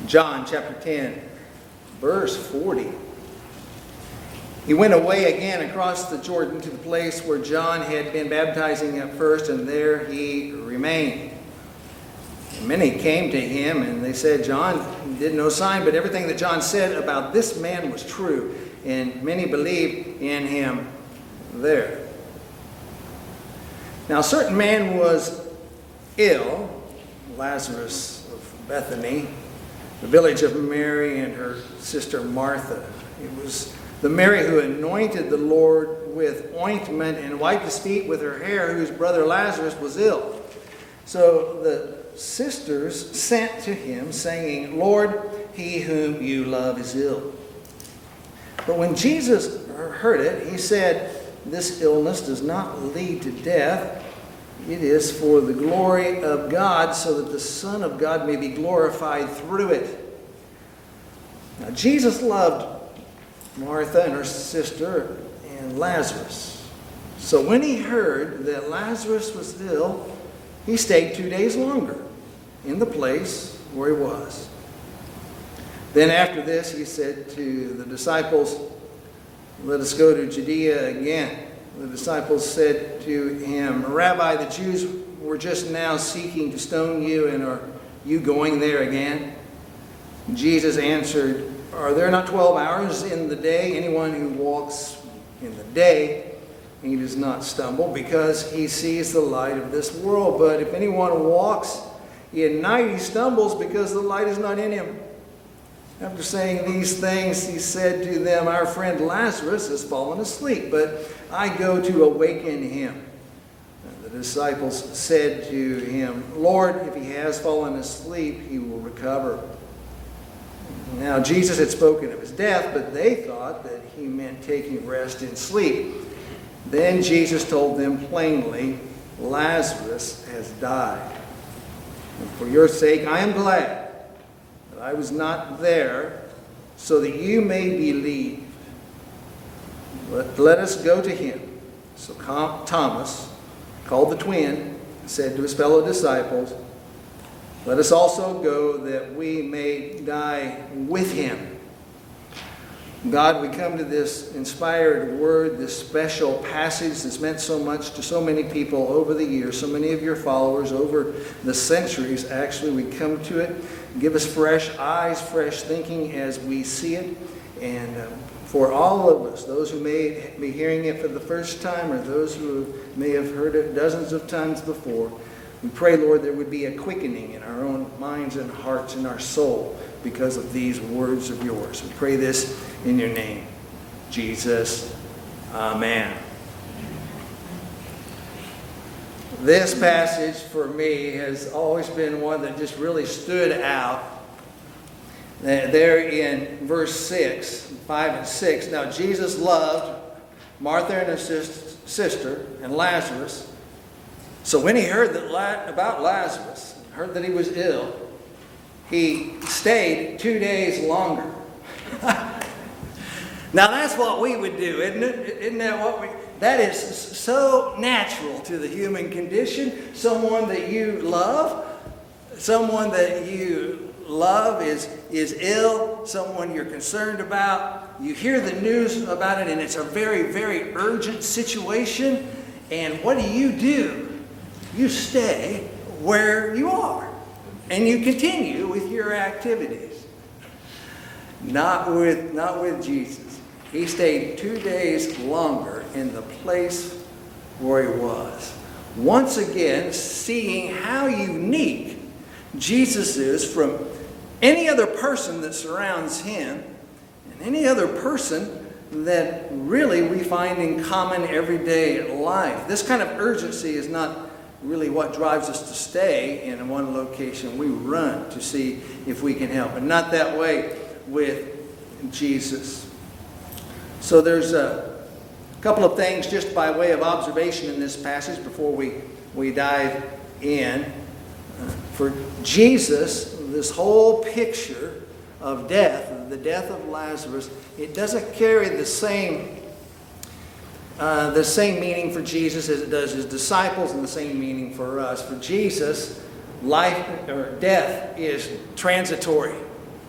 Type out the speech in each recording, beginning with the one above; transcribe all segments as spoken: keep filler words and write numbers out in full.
John chapter ten, verse forty. He went away again across the Jordan to the place where John had been baptizing at first, and there he remained. And many came to him, and they said, John did no sign, but everything that John said about this man was true, and many believed in him there. Now a certain man was ill, Lazarus of Bethany, the village of Mary and her sister Martha. It was the Mary who anointed the Lord with ointment and wiped his feet with her hair, whose brother Lazarus was ill. So the sisters sent to him, saying, Lord, he whom you love is ill. But when Jesus heard it, he said, this illness does not lead to death. It is for the glory of God, so that the Son of God may be glorified through it. Now Jesus loved Martha and her sister and Lazarus. So when he heard that Lazarus was ill, he stayed two days longer in the place where he was. Then after this he said to the disciples, let us go to Judea again. The disciples said to him, Rabbi, the Jews were just now seeking to stone you, and are you going there again? Jesus answered, are there not twelve hours in the day? Anyone who walks in the day, he does not stumble, because he sees the light of this world. But if anyone walks in night, he stumbles, because the light is not in him. After saying these things, he said to them, our friend Lazarus has fallen asleep, but I go to awaken him. And the disciples said to him, Lord, if he has fallen asleep, he will recover. Now Jesus had spoken of his death, but they thought that he meant taking rest in sleep. Then Jesus told them plainly, Lazarus has died. And for your sake I am glad that I was not there, so that you may believe. Let, let us go to him. So Thomas, called the twin, said to his fellow disciples, let us also go that we may die with him. God, we come to this inspired word, this special passage that's meant so much to so many people over the years, so many of your followers over the centuries. Actually, we come to it. Give us fresh eyes, fresh thinking as we see it. And um, for all of us, those who may be hearing it for the first time, or those who may have heard it dozens of times before, we pray, Lord, there would be a quickening in our own minds and hearts and our soul because of these words of yours. We pray this in your name, Jesus. Amen. This passage for me has always been one that just really stood out. There in verse six, five and six. Now Jesus loved Martha and her sister and Lazarus. So when he heard that about Lazarus, heard that he was ill, he stayed two days longer. Now that's what we would do, isn't it? Isn't that what we... That is so natural to the human condition. Someone that you love, someone that you love is, is ill, someone you're concerned about. You hear the news about it, and it's a very, very urgent situation. And what do you do? You stay where you are, and you continue with your activities. Not with, not with Jesus. He stayed two days longer in the place where he was. Once again, seeing how unique Jesus is from any other person that surrounds him, and any other person that really we find in common everyday life. This kind of urgency is not really what drives us to stay in one location. We run to see if we can help. And not that way with Jesus. So there's a couple of things just by way of observation in this passage before we, we dive in. For Jesus, this whole picture of death, the death of Lazarus, it doesn't carry the same Uh, the same meaning for Jesus as it does his disciples, and the same meaning for us. For Jesus, life or death is transitory.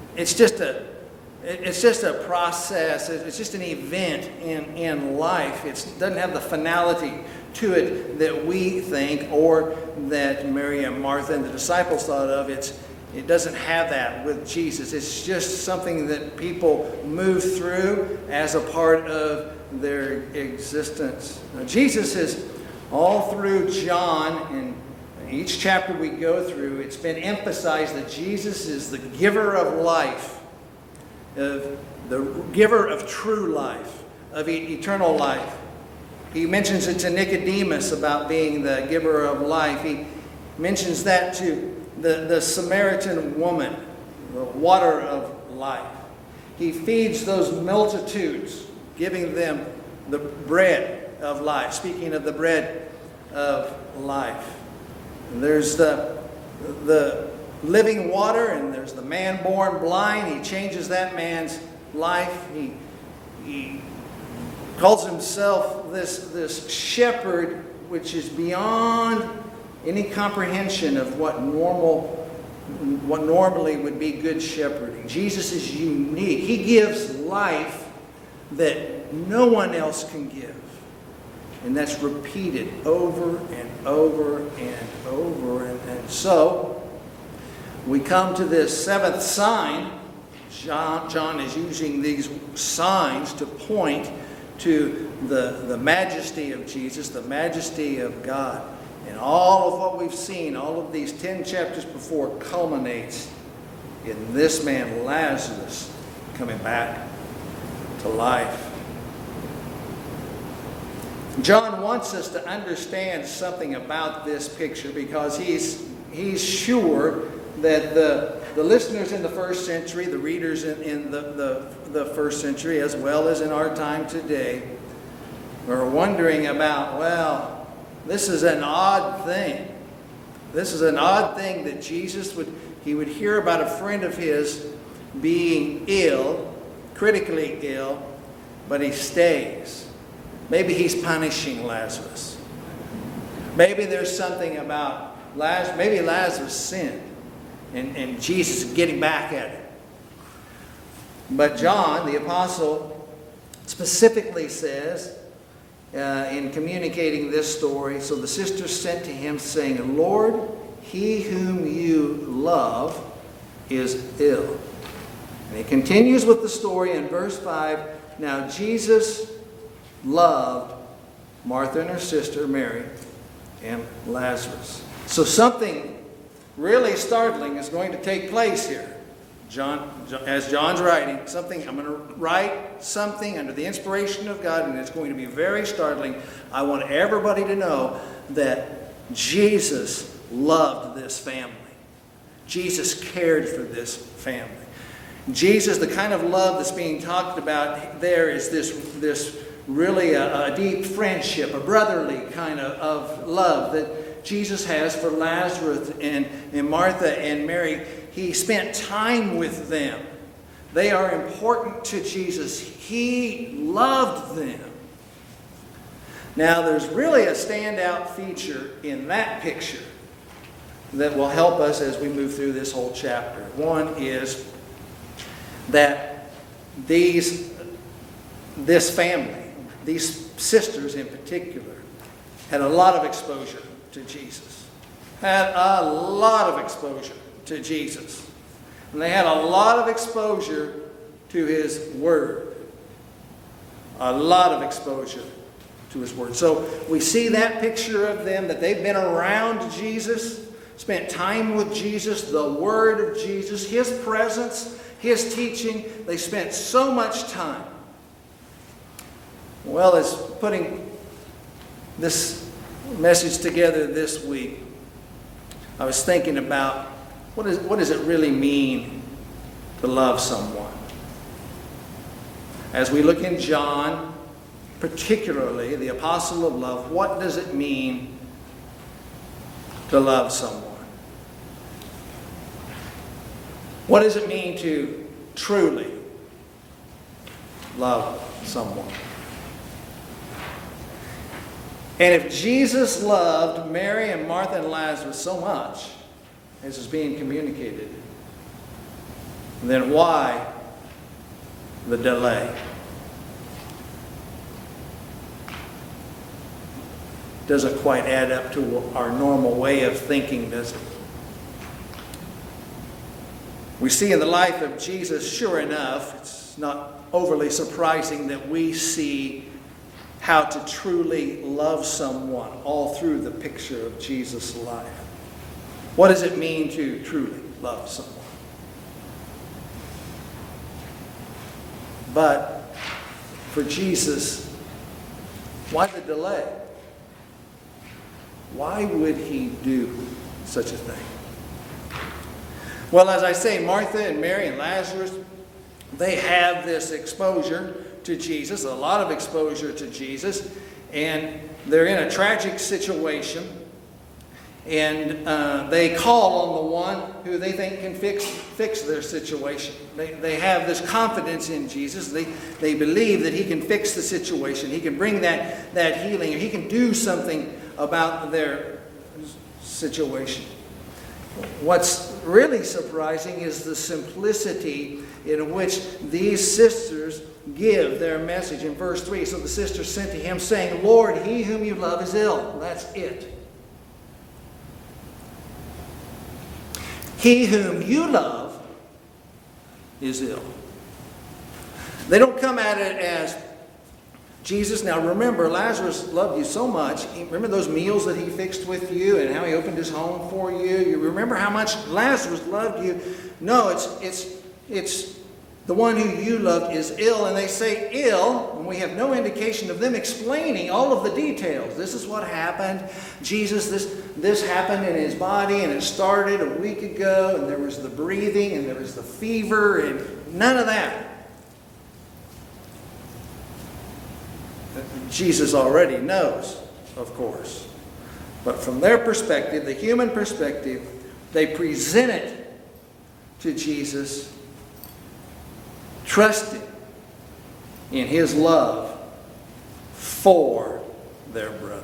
it's just a it's just a process. It's just an event in, in life. It's, it doesn't have the finality to it that we think or that Mary and Martha and the disciples thought of. It's It doesn't have that with Jesus. It's just something that people move through as a part of their existence. Now, Jesus is all through John, and each chapter we go through, it's been emphasized that Jesus is the giver of life, of the giver of true life, of e- eternal life. He mentions it to Nicodemus about being the giver of life. He mentions that to the, the Samaritan woman, the water of life. He feeds those multitudes, giving them the bread of life. Speaking of the bread of life. And there's the, the living water, and there's the man born blind. He changes that man's life. He, he calls himself this, this shepherd, which is beyond any comprehension of what normal, what normally would be good shepherding. Jesus is unique. He gives life that no one else can give. And that's repeated over and over and over. And, and so, we come to this seventh sign. John, John is using these signs to point to the, the majesty of Jesus, the majesty of God. And all of what we've seen, all of these ten chapters before, culminates in this man, Lazarus, coming back to life. John wants us to understand something about this picture because he's, he's sure that the, the listeners in the first century, the readers in, in the, the, the first century, as well as in our time today, are wondering about, well, this is an odd thing. This is an odd thing that Jesus would, he would hear about a friend of his being ill, critically ill, but he stays. Maybe he's punishing Lazarus. Maybe there's something about Lazarus, maybe Lazarus sinned, and, and Jesus is getting back at it. But John, the apostle, specifically says, Uh, in communicating this story, so the sisters sent to him saying, Lord, he whom you love is ill. And he continues with the story in verse five. Now Jesus loved Martha and her sister Mary and Lazarus. So something really startling is going to take place here. John, as John's writing, something, I'm going to write something under the inspiration of God, and it's going to be very startling. I want everybody to know that Jesus loved this family. Jesus cared for this family. Jesus, the kind of love that's being talked about there is this, this really a, a deep friendship, a brotherly kind of, of love that Jesus has for Lazarus and, and Martha and Mary. He spent time with them. They are important to Jesus. He loved them. Now, there's really a standout feature in that picture that will help us as we move through this whole chapter. One is that these, this family, these sisters in particular, had a lot of exposure to Jesus. Had a lot of exposure to Jesus. And they had a lot of exposure to his word. A lot of exposure to his word. So we see that picture of them, that they've been around Jesus, spent time with Jesus, the word of Jesus, his presence, his teaching. They spent so much time. Well, as putting this message together this week, I was thinking about What, is, what does it really mean to love someone? As we look in John, particularly the apostle of love, what does it mean to love someone? What does it mean to truly love someone? And if Jesus loved Mary and Martha and Lazarus so much, as is being communicated, then why the delay? Doesn't quite add up to our normal way of thinking, does it? We see in the life of Jesus, sure enough, it's not overly surprising that we see how to truly love someone all through the picture of Jesus' life. What does it mean to truly love someone? But for Jesus, why the delay? Why would he do such a thing? Well, as I say, Martha and Mary and Lazarus, they have this exposure to Jesus, a lot of exposure to Jesus, and they're in a tragic situation, and uh, they call on the one who they think can fix fix their situation. They, they have this confidence in Jesus. They, they believe that he can fix the situation. He can bring that, that healing, or he can do something about their situation. What's really surprising is the simplicity in which these sisters give their message in verse three. So the sisters sent to him saying, "Lord, he whom you love is ill." That's it. He whom you love is ill. They don't come at it as, Jesus, now remember, Lazarus loved you so much. Remember those meals that he fixed with you and how he opened his home for you? You remember how much Lazarus loved you? No, it's it's it's the one who you loved is ill. And they say ill, and we have no indication of them explaining all of the details. This is what happened. Jesus, this, this happened in his body, and it started a week ago, and there was the breathing, and there was the fever, and none of that. Jesus already knows, of course. But from their perspective, the human perspective, they present it to Jesus, trusting in his love for their brother.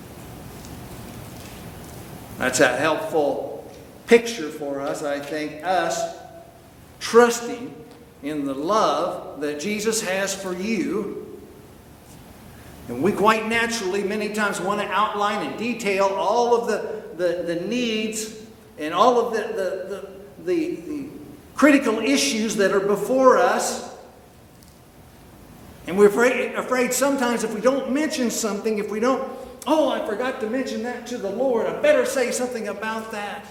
That's a helpful picture for us, I think, us trusting in the love that Jesus has for you. And we quite naturally many times want to outline and detail all of the, the, the needs and all of the, the, the, the, the critical issues that are before us. And we're afraid, afraid sometimes if we don't mention something, if we don't, oh, I forgot to mention that to the Lord, I better say something about that.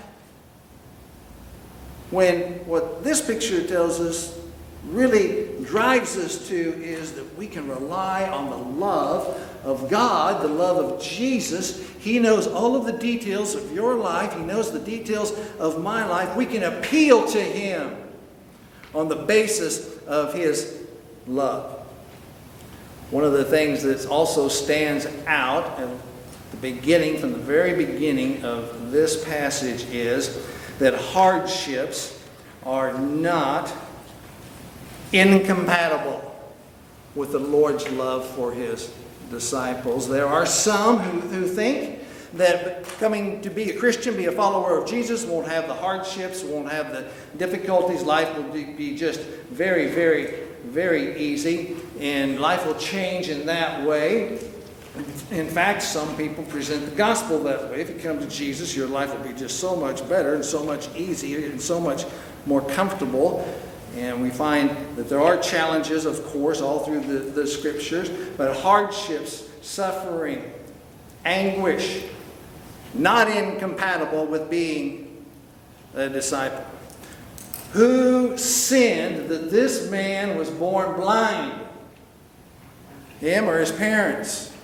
When what this picture tells us really drives us to is that we can rely on the love of God, the love of Jesus. He knows all of the details of your life. He knows the details of my life. We can appeal to him on the basis of his love. One of the things that also stands out at the beginning, from the very beginning of this passage, is that hardships are not incompatible with the Lord's love for his disciples. There are some who, who think that coming to be a Christian, be a follower of Jesus, won't have the hardships, won't have the difficulties. Life will be just very, very, very easy, and life will change in that way. In fact, some people present the gospel that way. If you come to Jesus, your life will be just so much better and so much easier and so much more comfortable. And we find that there are challenges, of course, all through the, the scriptures, but hardships, suffering, anguish, not incompatible with being a disciple. Who sinned that this man was born blind? Him or his parents?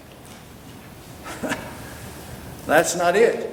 That's not it.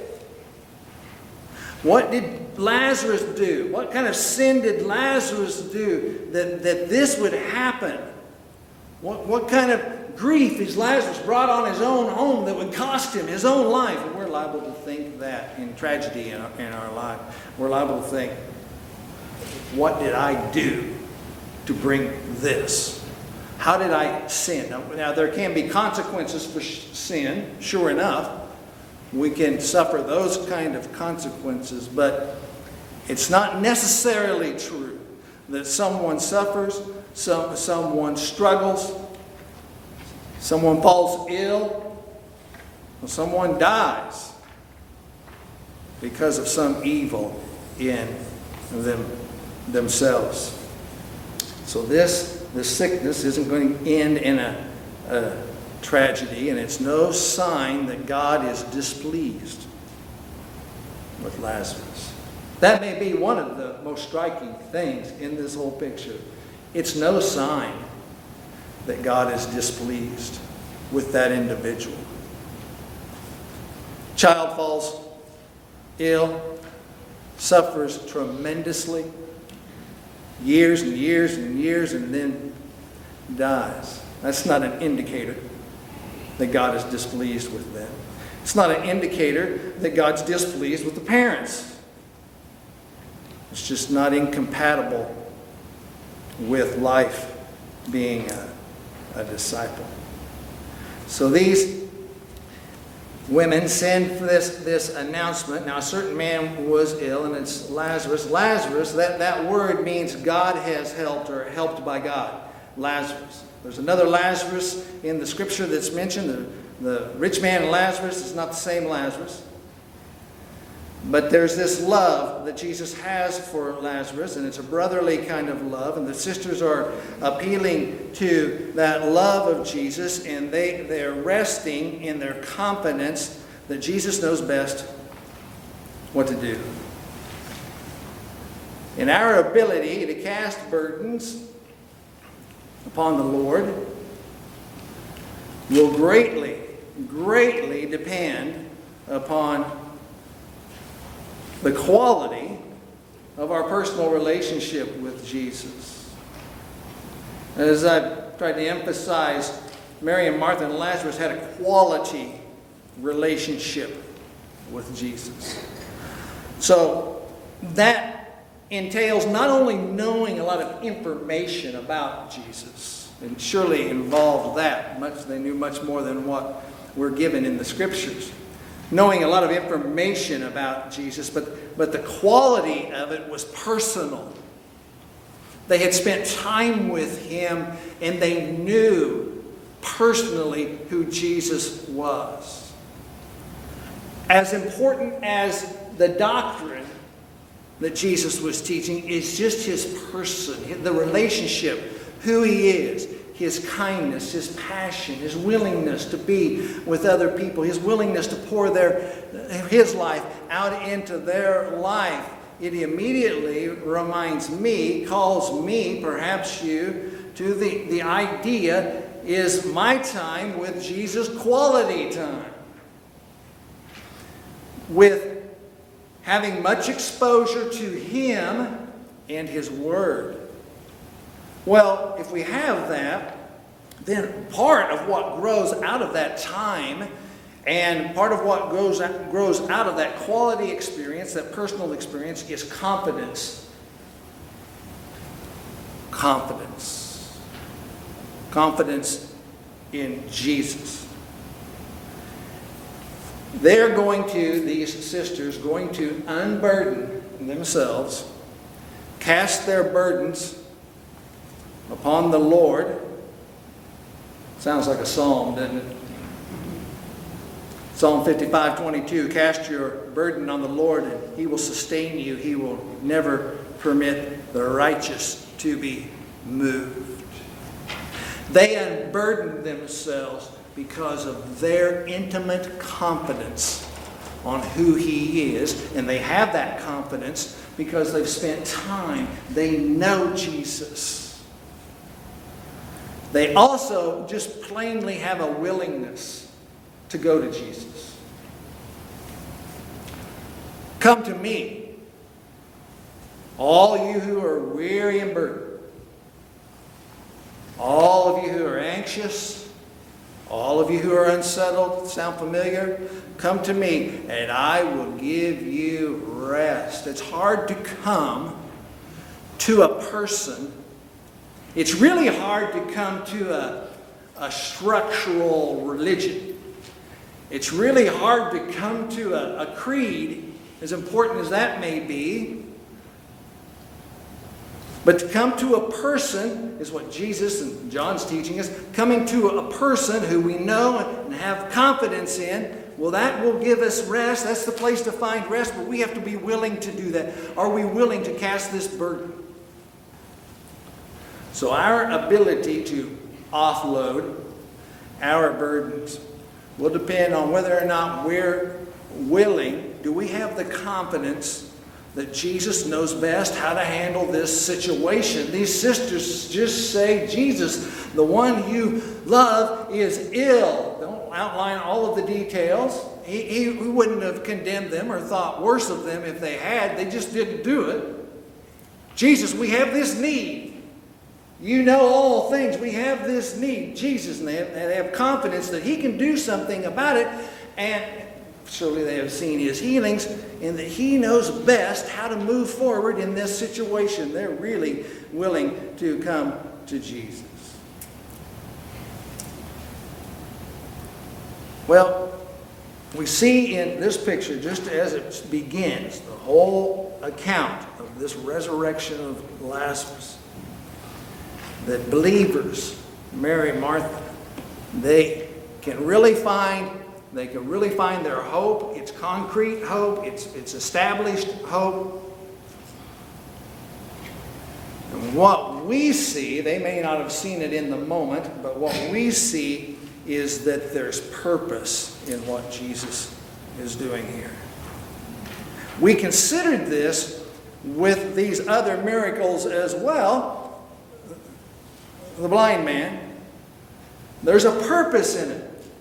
What did Lazarus do? What kind of sin did Lazarus do that, that this would happen? What, what kind of grief is Lazarus brought on his own home that would cost him his own life? And we're liable to think that in tragedy in our, in our life. We're liable to think, what did I do to bring this? How did I sin? Now, now there can be consequences for sin, sure enough. We can suffer those kind of consequences, but it's not necessarily true that someone suffers, some, someone struggles, someone falls ill, or someone dies because of some evil in them themselves. So this, this sickness isn't going to end in a, a tragedy, and it's no sign that God is displeased with Lazarus. That may be one of the most striking things in this whole picture. It's no sign that God is displeased with that individual. Child falls ill, suffers tremendously, years and years and years, and then dies. That's not an indicator that God is displeased with them. It's not an indicator that God's displeased with the parents. It's just not incompatible with life being a, a disciple. So these women send for this, this announcement. Now, a certain man was ill, and it's Lazarus. Lazarus, that, that word means God has helped, or helped by God. Lazarus. There's another Lazarus in the scripture that's mentioned. The, the rich man and Lazarus is not the same Lazarus. But there's this love that Jesus has for Lazarus, and it's a brotherly kind of love. And the sisters are appealing to that love of Jesus, and they, they're resting in their confidence that Jesus knows best what to do. In our ability to cast burdens upon the Lord will greatly, greatly depend upon the quality of our personal relationship with Jesus. As I've tried to emphasize, Mary and Martha and Lazarus had a quality relationship with Jesus. So that entails not only knowing a lot of information about Jesus, and surely involved that. Much they knew much more than what we're given in the scriptures. Knowing a lot of information about Jesus, but, but the quality of it was personal. They had spent time with him, and they knew personally who Jesus was. As important as the doctrine that Jesus was teaching is just his person, the relationship, who he is, his kindness, his passion, his willingness to be with other people, his willingness to pour their, his life out into their life. It immediately reminds me, calls me, perhaps you, to the, the idea, is my time with Jesus quality time? With having much exposure to him and his word. Well, if we have that, then part of what grows out of that time, and part of what grows, grows out of that quality experience, that personal experience, is confidence. Confidence. Confidence in Jesus. They're going to, these sisters, going to unburden themselves, cast their burdens upon the Lord. Sounds like a psalm, doesn't it? Psalm fifty-five twenty-two, cast your burden on the Lord and he will sustain you. He will never permit the righteous to be moved. They unburdened themselves because of their intimate confidence on who he is. And they have that confidence because they've spent time. They know Jesus. They also just plainly have a willingness to go to Jesus. Come to me, all you who are weary and burdened, all of you who are anxious, all of you who are unsettled. Sound familiar? Come to me and I will give you rest. It's hard to come to a person. It's really hard to come to a, a structural religion. It's really hard to come to a, a creed, as important as that may be. But to come to a person is what Jesus and John's teaching us. Coming to a person who we know and have confidence in, well, that will give us rest. That's the place to find rest, but we have to be willing to do that. Are we willing to cast this burden? So our ability to offload our burdens will depend on whether or not we're willing. Do we have the confidence that Jesus knows best how to handle this situation? These sisters just say, Jesus, the one you love, is ill. Don't outline all of the details. He, he wouldn't have condemned them or thought worse of them if they had. They just didn't do it. Jesus, we have this need. You know all things. We have this need. Jesus, and they have, they have confidence that He can do something about it. And surely they have seen His healings, and that He knows best how to move forward in this situation. They're really willing to come to Jesus. Well, we see in this picture, just as it begins, the whole account of this resurrection of Lazarus, that believers, Mary and Martha, they can really find They can really find their hope. It's concrete hope. It's, it's established hope. And what we see, they may not have seen it in the moment, but what we see is that there's purpose in what Jesus is doing here. We considered this with these other miracles as well. The blind man, there's a purpose in it.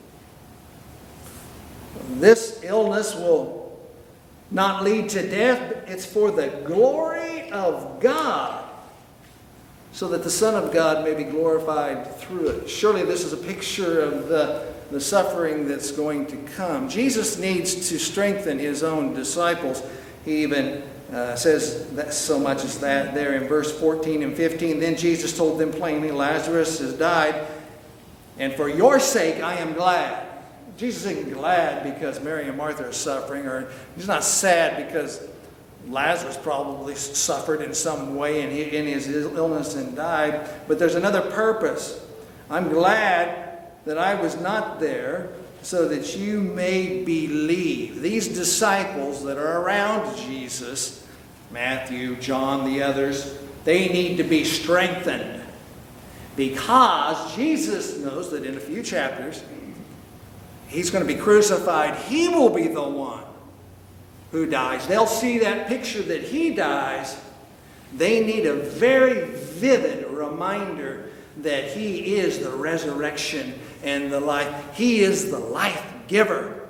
This illness will not lead to death, but it's for the glory of God, so that the Son of God may be glorified through it. Surely this is a picture of the, the suffering that's going to come. Jesus needs to strengthen His own disciples. He even uh, says that so much as that there in verse fourteen and fifteen. Then Jesus told them plainly, Lazarus has died, and for your sake I am glad. Jesus isn't glad because Mary and Martha are suffering, or He's not sad because Lazarus probably suffered in some way in his illness and died. But there's another purpose. I'm glad that I was not there so that you may believe. These disciples that are around Jesus, Matthew, John, the others, they need to be strengthened, because Jesus knows that in a few chapters He's going to be crucified. He will be the one who dies. They'll see that picture that He dies. They need a very vivid reminder that He is the resurrection and the life. He is the life giver.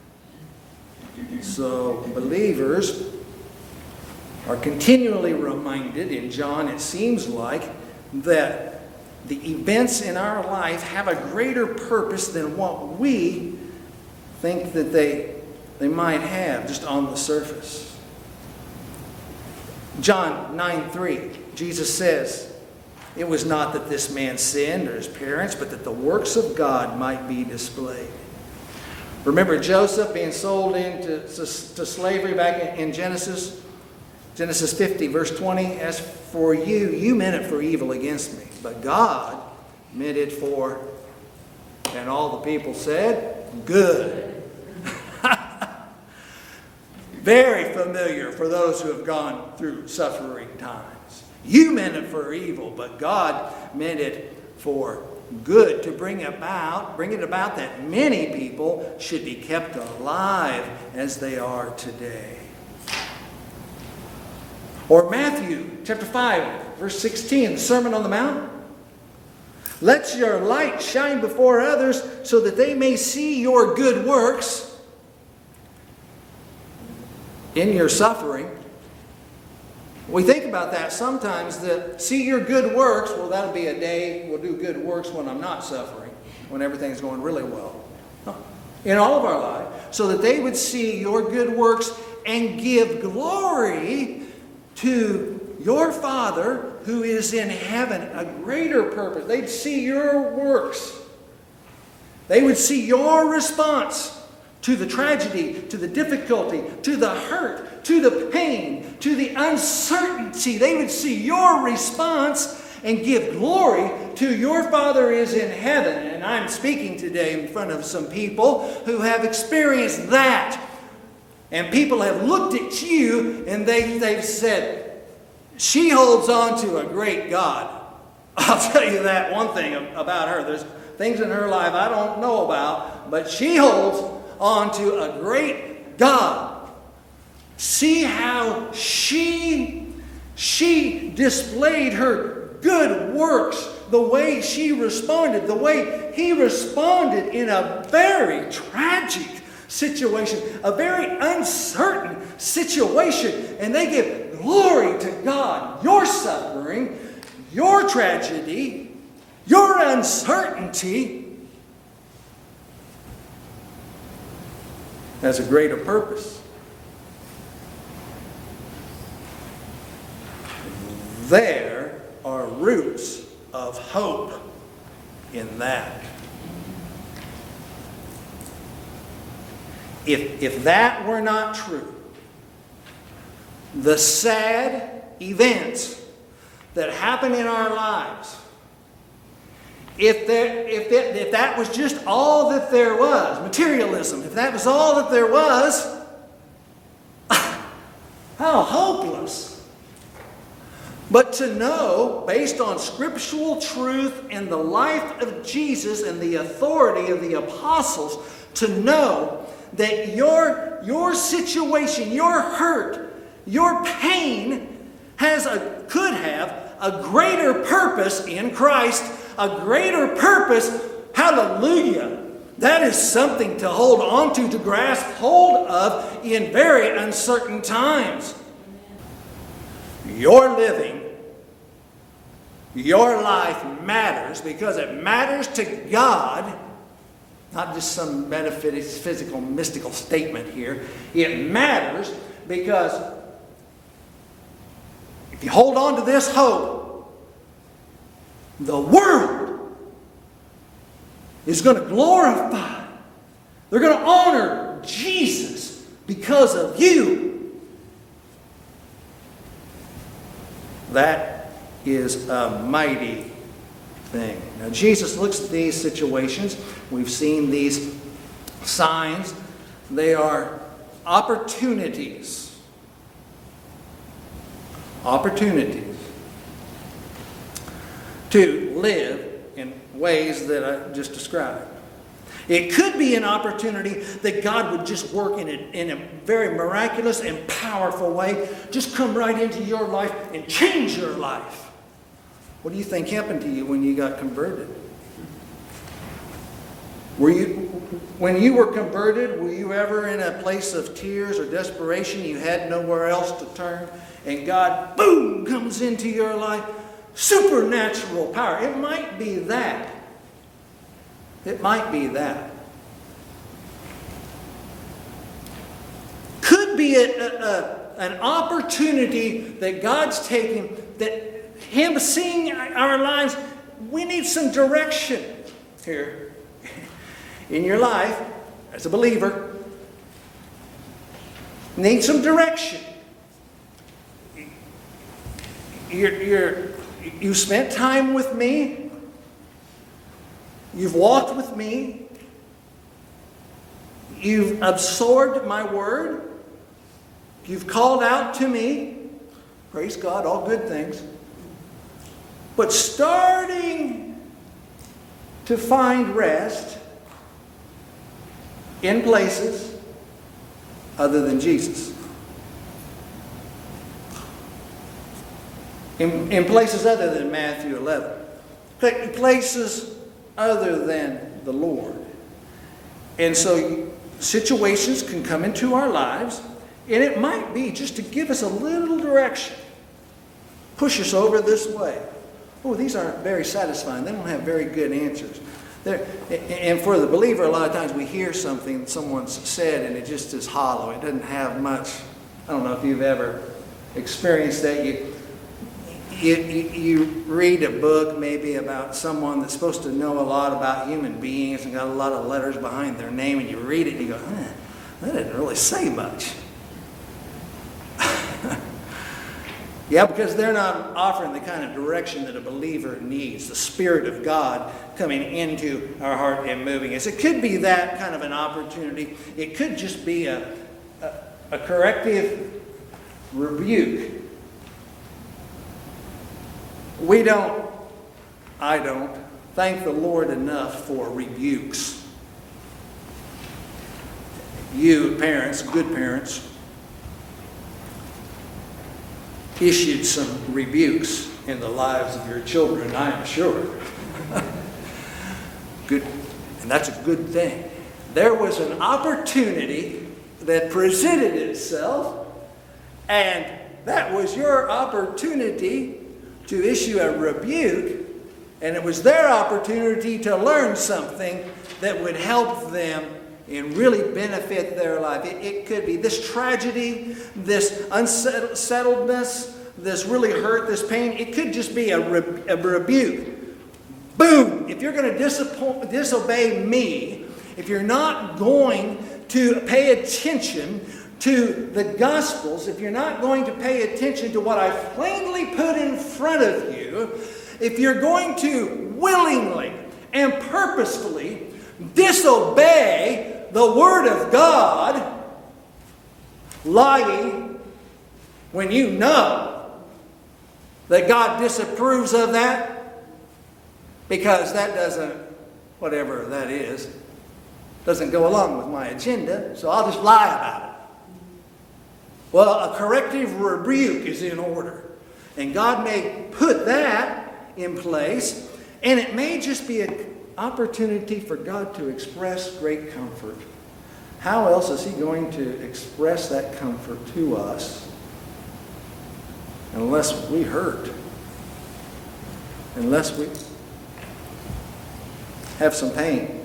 So believers are continually reminded, in John it seems like, that the events in our life have a greater purpose than what we think that they, they might have just on the surface. John nine three, Jesus says, it was not that this man sinned or his parents, but that the works of God might be displayed. Remember Joseph being sold into to, to slavery back in, in Genesis? Genesis fifty, verse twenty, as for you, you meant it for evil against me, but God meant it for, and all the people said, good. Very familiar for those who have gone through suffering times. You meant it for evil, but God meant it for good, to bring about, bring it about that many people should be kept alive as they are today. Or Matthew chapter five, verse sixteen, the Sermon on the Mount. Let your light shine before others so that they may see your good works in your suffering. We think about that sometimes, that see your good works, well, that'll be a day, we'll do good works when I'm not suffering, when everything's going really well. In all of our life, so that they would see your good works and give glory to your Father who is in heaven. A greater purpose. They'd see your works. They would see your response to the tragedy, to the difficulty, to the hurt, to the pain, to the uncertainty. They would see your response and give glory to your Father is in heaven. And I'm speaking today in front of some people who have experienced that. And people have looked at you and they, they've said, she holds on to a great God. I'll tell you that one thing about her. There's things in her life I don't know about, but she holds on to a great God. See how she, she displayed her good works, the way she responded, the way he responded in a very tragic situation, a very uncertain situation. And they give glory to God. Your suffering, your tragedy, your uncertainty has a greater purpose. There are roots of hope in that. If, if that were not true, the sad events that happen in our lives, if, there, if, that, if that was just all that there was, materialism, if that was all that there was, how hopeless. But to know, based on scriptural truth and the life of Jesus and the authority of the apostles, to know that your, your situation, your hurt, your pain has a, could have a greater purpose in Christ, a greater purpose. Hallelujah. That is something to hold on to, to grasp hold of in very uncertain times. Your living, your life matters because it matters to God. Not just some metaphysical, mystical statement here. It matters because if you hold on to this hope, the world is going to glorify. They're going to honor Jesus because of you. That is a mighty thing. Now, Jesus looks at these situations. We've seen these signs. They are opportunities. Opportunities to live in ways that I just described. It could be an opportunity that God would just work in a, in a very miraculous and powerful way. Just come right into your life and change your life. What do you think happened to you when you got converted? Were you, when you were converted, were you ever in a place of tears or desperation? You had nowhere else to turn, and God, boom, comes into your life. Supernatural power. It might be that. It might be that. Could be a, a, a, an opportunity that God's taking, that Him seeing our lives, we need some direction here in your life as a believer. Need some direction. You're, you're, you spent time with me. You've walked with me. You've absorbed my word. You've called out to me. Praise God, all good things. But starting to find rest in places other than Jesus. In, in places other than Matthew eleven. Places other than the Lord. And so situations can come into our lives, and it might be just to give us a little direction. Push us over this way. Oh, these aren't very satisfying. They don't have very good answers. They're, and for the believer, a lot of times we hear something someone's said and it just is hollow. It doesn't have much. I don't know if you've ever experienced that. You, You, you, you read a book maybe about someone that's supposed to know a lot about human beings and got a lot of letters behind their name, and you read it and you go, eh, that didn't really say much. Yeah, because they're not offering the kind of direction that a believer needs, the Spirit of God coming into our heart and moving us. It could be that kind of an opportunity. It could just be a, a, a corrective rebuke. We don't, I don't, thank the Lord enough for rebukes. You parents, good parents, issued some rebukes in the lives of your children, I am sure. Good, and that's a good thing. There was an opportunity that presented itself, and that was your opportunity to issue a rebuke, and it was their opportunity to learn something that would help them and really benefit their life. It, it could be this tragedy, this unsettledness, this really hurt, this pain. It could just be a, re- a rebuke. Boom! If you're going to disappoint, disobey me, if you're not going to pay attention to the Gospels, if you're not going to pay attention to what I've plainly put in front of you, if you're going to willingly and purposefully disobey the Word of God, lying when you know that God disapproves of that, because that doesn't, whatever that is, doesn't go along with my agenda, so I'll just lie about it. Well, a corrective rebuke is in order. And God may put that in place, and it may just be an opportunity for God to express great comfort. How else is He going to express that comfort to us unless we hurt? Unless we have some pain.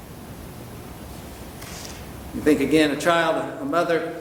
You think again, a child, a mother,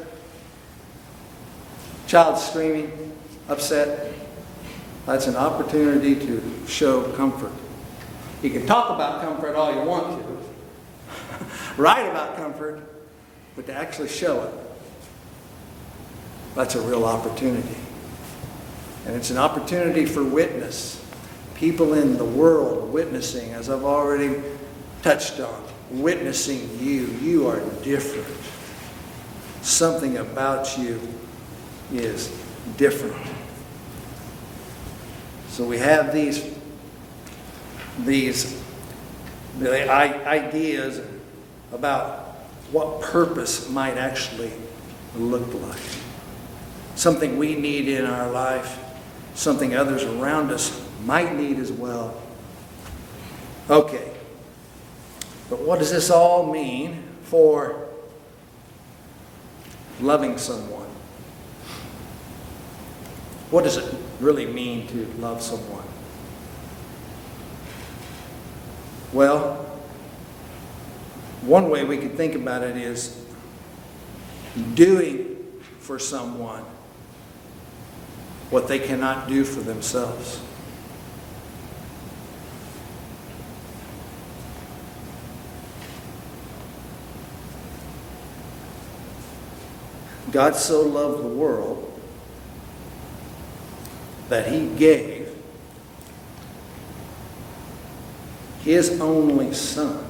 child screaming, upset. That's an opportunity to show comfort. You can talk about comfort all you want to, write about comfort, but to actually show it, that's a real opportunity. And it's an opportunity for witness. People in the world witnessing, as I've already touched on, witnessing you. You are different. Something about you is different. So we have these, these the ideas about what purpose might actually look like. Something we need in our life, something others around us might need as well. Okay. But what does this all mean for loving someone? What does it really mean to love someone? Well, one way we could think about it is doing for someone what they cannot do for themselves. God so loved the world that He gave His only Son.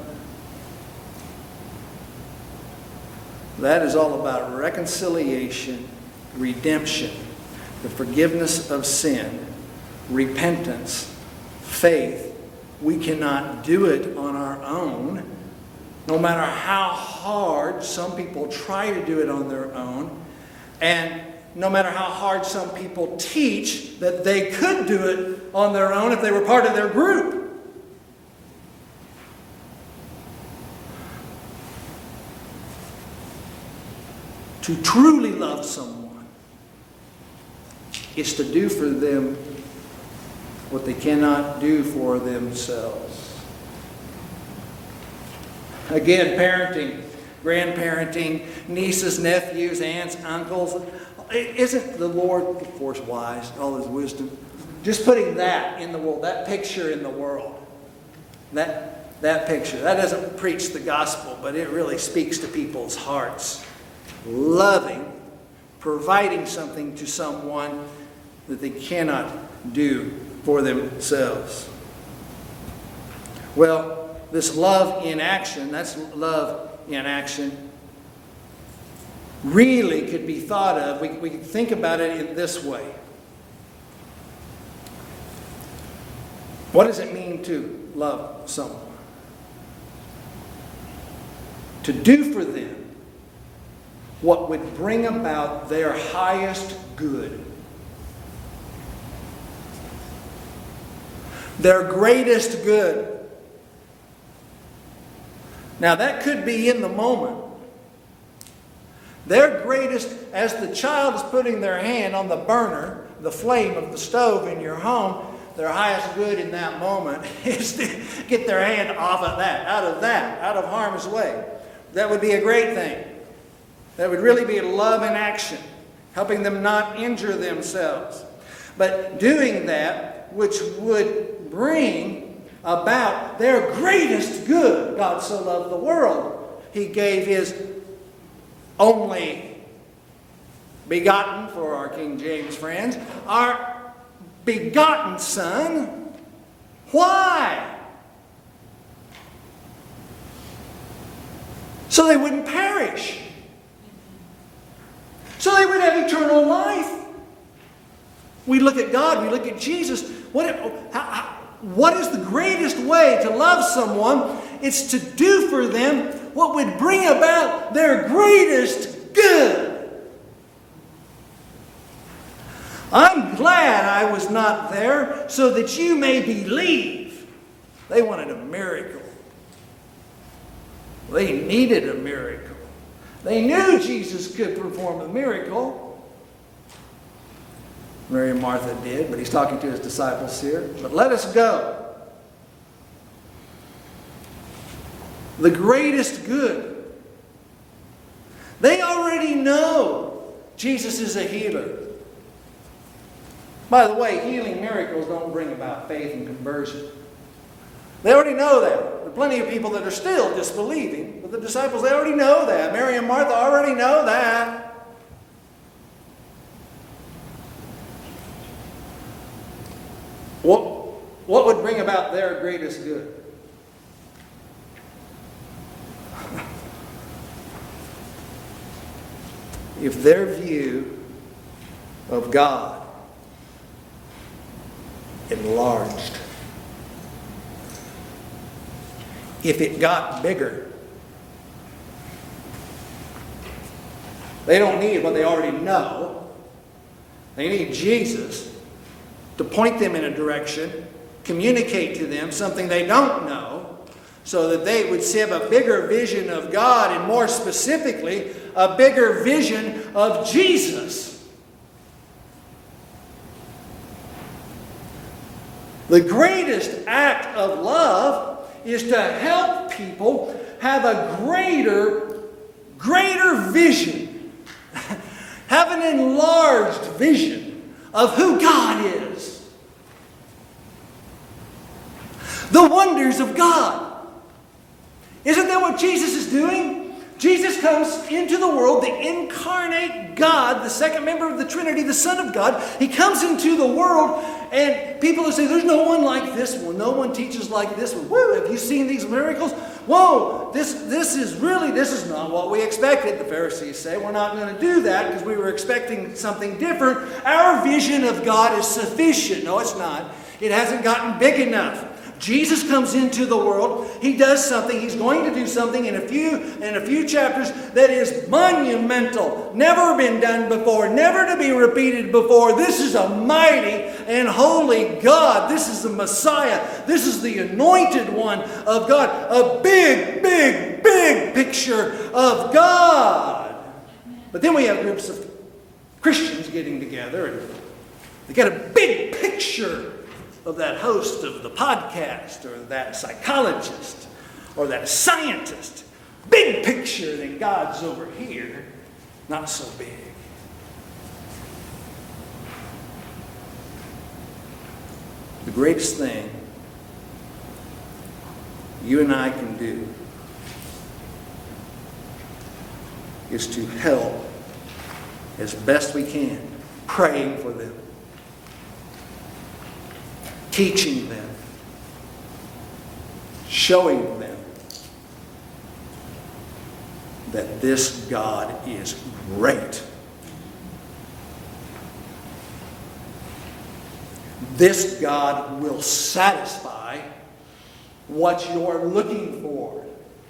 That is all about reconciliation, redemption, the forgiveness of sin, repentance, faith. We cannot do it on our own. No matter how hard some people try to do it on their own, and no matter how hard some people teach that they could do it on their own if they were part of their group. To truly love someone is to do for them what they cannot do for themselves. Again, parenting, grandparenting, nieces, nephews, aunts, uncles. Isn't the Lord, of course, wise, all His wisdom? just putting that in the world, that picture in the world, that, that picture, that doesn't preach the gospel, but it really speaks to people's hearts. Loving, providing something to someone that they cannot do for themselves. Well, this love in action, that's love in action, really could be thought of, we, we can think about it in this way. What does it mean to love someone? To do for them what would bring about their highest good. Their greatest good. Now that could be in the moment. Their greatest, as the child is putting their hand on the burner, the flame of the stove in your home, their highest good in that moment is to get their hand off of that, out of that, out of harm's way. That would be a great thing. That would really be love in action, helping them not injure themselves. But doing that, which would bring about their greatest good. God so loved the world, He gave His only begotten, for our King James friends, our begotten Son. Why? So they wouldn't perish. So they would have eternal life. We look at God, we look at Jesus. What, how, how, what is the greatest way to love someone? It's to do for them what would bring about their greatest good. I'm glad I was not there so that you may believe. They wanted a miracle. They needed a miracle. They knew Jesus could perform a miracle. Mary and Martha did, but He's talking to His disciples here. But let us go. The greatest good. They already know Jesus is a healer. By the way, healing miracles don't bring about faith and conversion. They already know that. There are plenty of people that are still disbelieving, but the disciples, they already know that. Mary and Martha already know that. What, what would bring about their greatest good? If their view of God enlarged, if it got bigger, they don't need what they already know. They need Jesus to point them in a direction, communicate to them something they don't know, so that they would have a bigger vision of God, and more specifically, a bigger vision of Jesus. The greatest act of love is to help people have a greater, greater vision, have an enlarged vision of who God is. The wonders of God. Isn't that what Jesus is doing? Jesus comes into the world, the incarnate God, the second member of the Trinity, the Son of God. He comes into the world, and people will say, there's no one like this one. No one teaches like this one. Woo, have you seen these miracles? Whoa, this, this is really, this is not what we expected. The Pharisees say, we're not going to do that because we were expecting something different. Our vision of God is sufficient. No, it's not. It hasn't gotten big enough. Jesus comes into the world. He does something. He's going to do something in a few in a few chapters that is monumental. Never been done before. Never to be repeated before. This is a mighty and holy God. This is the Messiah. This is the anointed one of God. A big, big, big picture of God. But then we have groups of Christians getting together, and they get a big picture of that host of the podcast, or that psychologist, or that scientist. Big picture that God's over here, not so big. the greatest thing you and I can do is to help as best we can, praying for them, teaching them, showing them that this God is great. This God will satisfy what you're looking for.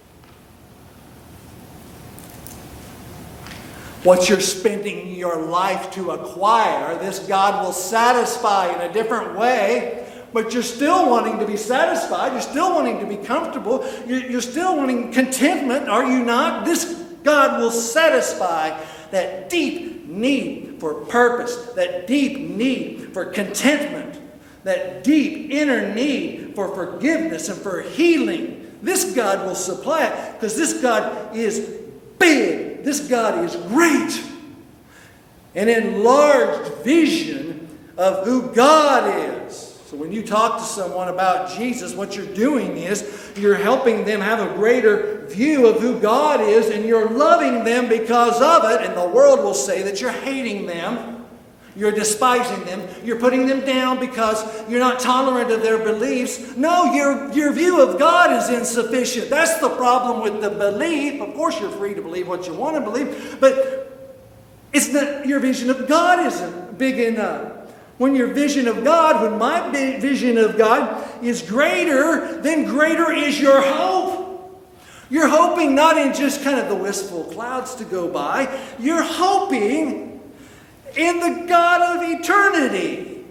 What you're spending your life to acquire, this God will satisfy in a different way, but you're still wanting to be satisfied. You're still wanting to be comfortable. You're still wanting contentment, are you not? This God will satisfy that deep need for purpose, that deep need for contentment, that deep inner need for forgiveness and for healing. This God will supply it because this God is big. This God is great. An enlarged vision of who God is. So when you talk to someone about Jesus, what you're doing is you're helping them have a greater view of who God is, and you're loving them because of it. And the world will say that you're hating them, you're despising them, you're putting them down because you're not tolerant of their beliefs. No, your, your view of God is insufficient. That's the problem with the belief. Of course, you're free to believe what you want to believe, but it's not, your vision of God isn't big enough. When your vision of God, when my vision of God is greater, then greater is your hope. You're hoping not in just kind of the wistful clouds to go by. You're hoping in the God of eternity.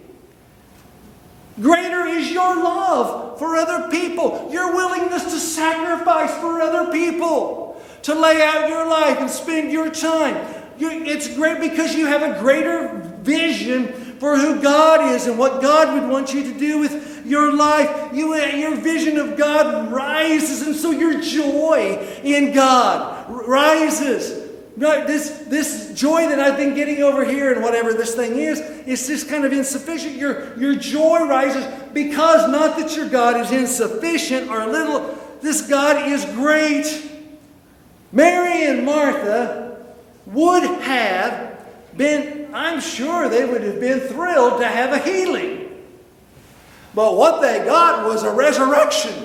Greater is your love for other people. Your willingness to sacrifice for other people. To lay out your life and spend your time. It's great because you have a greater vision for who God is and what God would want you to do with your life. You, your vision of God rises, and so your joy in God rises. This, this joy that I've been getting over here and whatever this thing is, is just kind of insufficient. Your, your joy rises because not that your God is insufficient or little. This God is great. Mary and Martha would have been, I'm sure they would have been thrilled to have a healing. But what they got was a resurrection.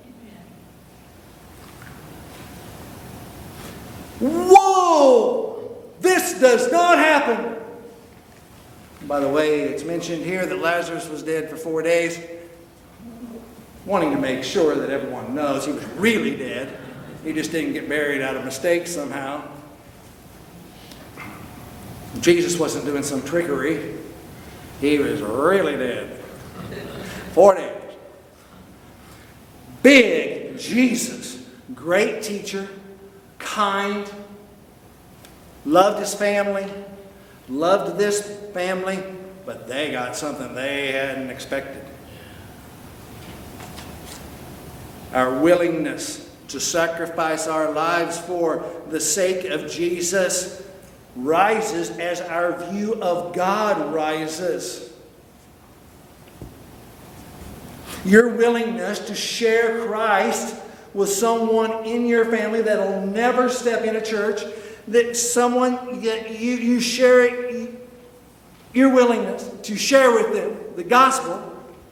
Whoa! This does not happen. By the way, it's mentioned here that Lazarus was dead for four days. Wanting to make sure that everyone knows he was really dead. He just didn't get buried out of mistake somehow. Jesus wasn't doing some trickery. He was really dead. Four days. Big Jesus. Great teacher. Kind. Loved his family. Loved this family. But they got something they hadn't expected. Our willingness to sacrifice our lives for the sake of Jesus rises as our view of God rises. Your willingness to share Christ with someone in your family that will never step in a church, that someone that you, you share it, your willingness to share with them the gospel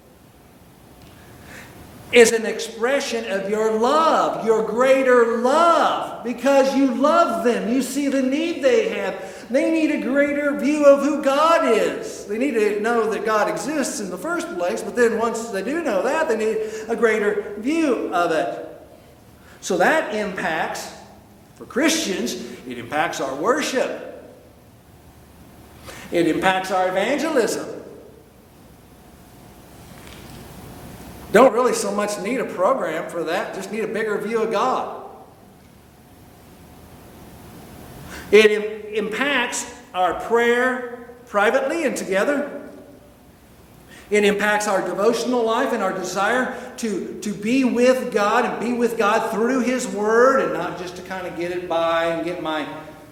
is an expression of your love, your greater love, because you love them. You see the need they have. They need a greater view of who God is. They need to know that God exists in the first place, but then once they do know that, they need a greater view of it. So that impacts, for Christians, it impacts our worship. It impacts our evangelism. Don't really so much need a program for that, just need a bigger view of God. It im- impacts our prayer privately and together. It impacts our devotional life and our desire to, to be with God and be with God through His Word and not just to kind of get it by and get my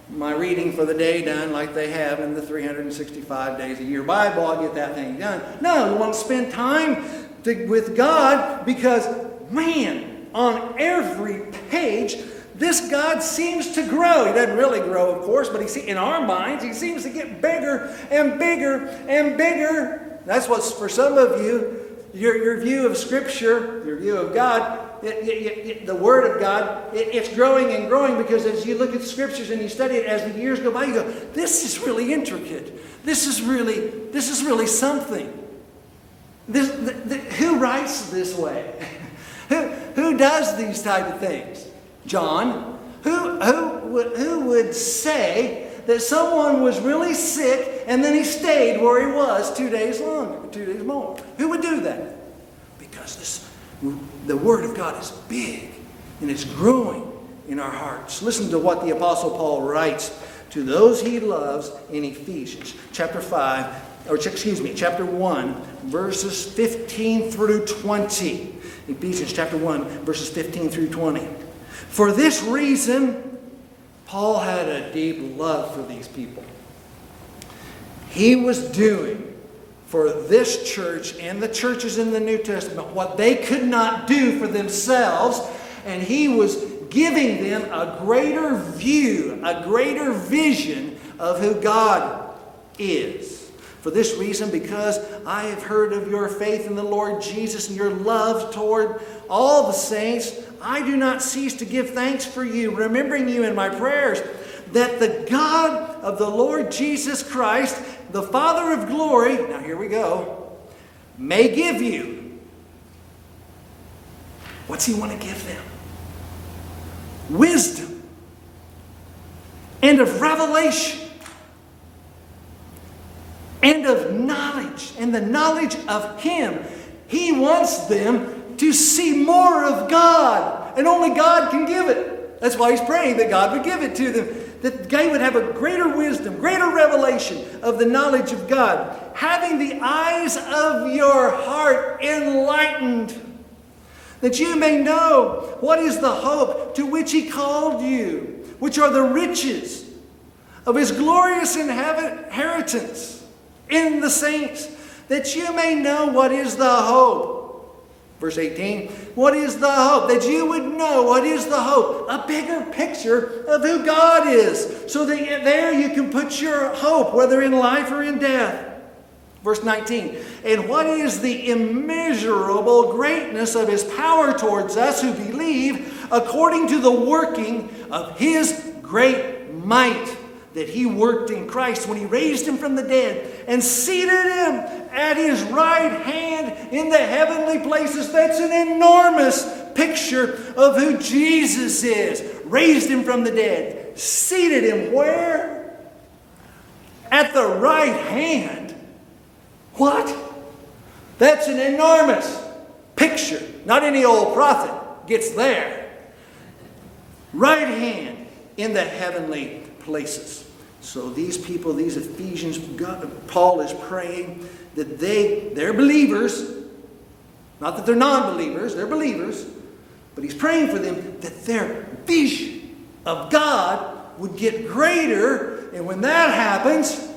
my reading for the day done like they have in the three hundred sixty-five days a year Bible. I'll get that thing done. No, you want to spend time to, with God because, man, on every page, this God seems to grow. He doesn't really grow, of course, but he see, in our minds, he seems to get bigger and bigger and bigger. That's what's, for some of you, your, your view of Scripture, your view of God, it, it, it, the Word of God, it, it's growing and growing because as you look at Scriptures and you study it, as the years go by, you go, this is really intricate. This is really, this is really something. This, the, the, who writes this way? who, who does these type of things? John, who, who, who would say that someone was really sick and then he stayed where he was two days longer, two days more? Who would do that? Because this, the Word of God is big and it's growing in our hearts. Listen to what the Apostle Paul writes to those he loves in Ephesians chapter five, or excuse me, chapter one, verses fifteen through twenty. Ephesians chapter one, verses fifteen through twenty. For this reason, Paul had a deep love for these people. He was doing for this church and the churches in the New Testament what they could not do for themselves, and he was giving them a greater view, a greater vision of who God is. For this reason, because I have heard of your faith in the Lord Jesus and your love toward all the saints, I do not cease to give thanks for you, remembering you in my prayers, that the God of the Lord Jesus Christ, the Father of glory, now here we go, may give you. What's he want to give them? Wisdom and of revelation and of knowledge, and the knowledge of him. He wants them to see more of God, and only God can give it. That's why he's praying that God would give it to them, that they would have a greater wisdom, greater revelation of the knowledge of God, having the eyes of your heart enlightened, that you may know what is the hope to which he called you, which are the riches of his glorious inheritance in the saints, that you may know what is the hope. Verse eighteen, what is the hope? That you would know what is the hope. A bigger picture of who God is. So that there you can put your hope, whether in life or in death. Verse nineteen, and what is the immeasurable greatness of his power towards us who believe, according to the working of his great might, that he worked in Christ when he raised him from the dead and seated him at his right hand in the heavenly places. That's an enormous picture of who Jesus is. Raised him from the dead. Seated him where? At the right hand. What? That's an enormous picture. Not any old prophet gets there. Right hand in the heavenly places. So these people, these Ephesians, God, Paul is praying that they, they're believers. Not that they're non-believers, they're believers. But he's praying for them that their vision of God would get greater. And when that happens,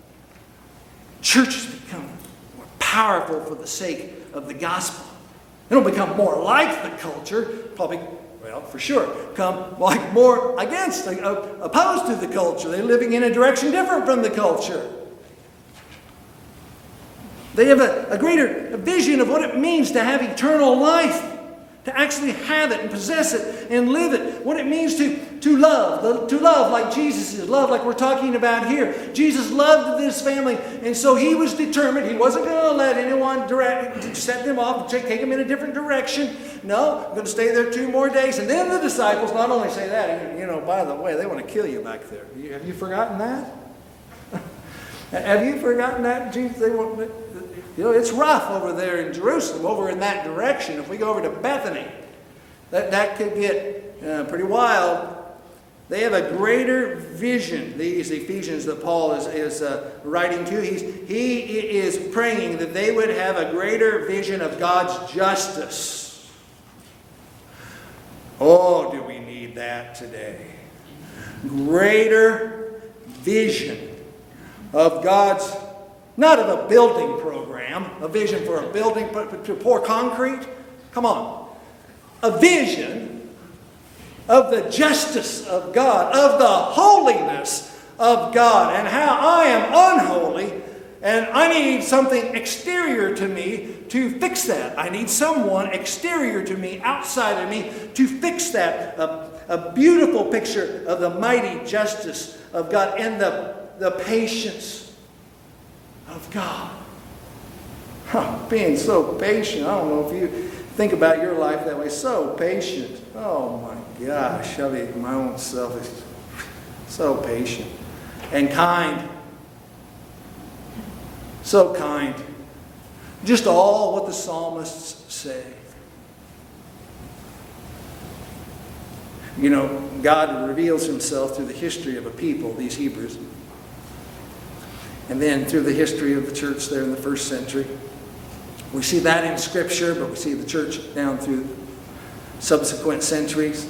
churches become more powerful for the sake of the gospel. They don't become more like the culture, probably. Well, for sure, come like more against, uh, opposed to the culture. They're living in a direction different from the culture. They have a, a greater vision of what it means to have eternal life, to actually have it and possess it and live it. What it means to, to love, to love like Jesus is, love like we're talking about here. Jesus loved this family, and so he was determined. He wasn't going to let anyone direct, set them off, take, take them in a different direction. No, I'm going to stay there two more days. And then the disciples not only say that, you know, by the way, they want to kill you back there. Have you forgotten that? Have you forgotten that? Jesus, they want, you know, it's rough over there in Jerusalem, over in that direction. If we go over to Bethany, that, that could get uh, pretty wild. They have a greater vision, these Ephesians that Paul is, is uh, writing to. He's, he is praying that they would have a greater vision of God's justice. Oh, do we need that today? greater vision of God's, not of a building program, a vision for a building, but to pour concrete. Come on. A vision of the justice of God, of the holiness of God, and how I am unholy, and I need something exterior to me to fix that. I need someone exterior to me, outside of me, to fix that. A, a beautiful picture of the mighty justice of God and the, the patience of God. Huh, being so patient. I don't know if you think about your life that way. So patient. Oh my gosh. I mean, my own self is so patient. And kind. So kind. Just all what the psalmists say. You know, God reveals himself through the history of a people, these Hebrews. And then through the history of the church there in the first century. We see that in Scripture, but we see the church down through subsequent centuries.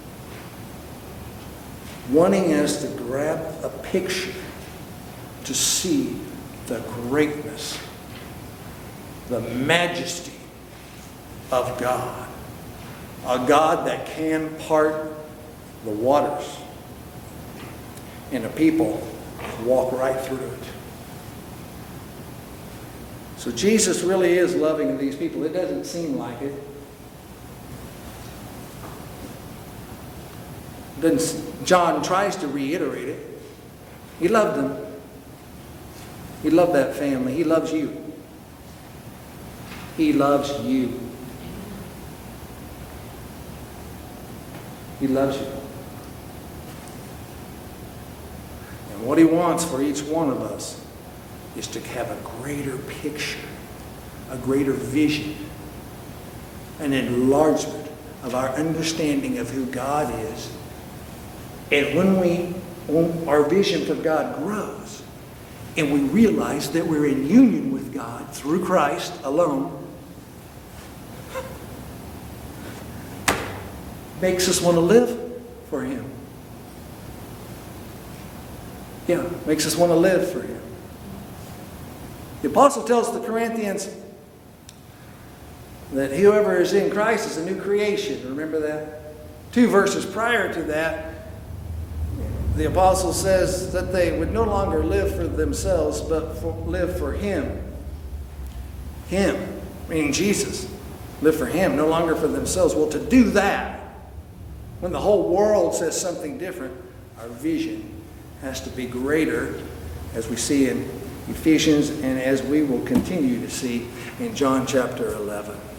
Wanting us to grab a picture to see the greatness, the majesty of God. A God that can part the waters. And a people walk right through it. So Jesus really is loving these people. It doesn't seem like it. Doesn't, John tries to reiterate it. He loved them. He loved that family. He loves you. He loves you. He loves you. And what he wants for each one of us is to have a greater picture, a greater vision, an enlargement of our understanding of who God is. And when we, when our vision for God grows, and we realize that we're in union with God through Christ alone, makes us want to live for him. Yeah, makes us want to live for him. The apostle tells the Corinthians that whoever is in Christ is a new creation. Remember that? Two verses prior to that, the apostle says that they would no longer live for themselves, but for, live for him. Him, meaning Jesus. Live for him, no longer for themselves. Well, to do that, when the whole world says something different, our vision has to be greater, as we see in Ephesians and as we will continue to see in John chapter eleven.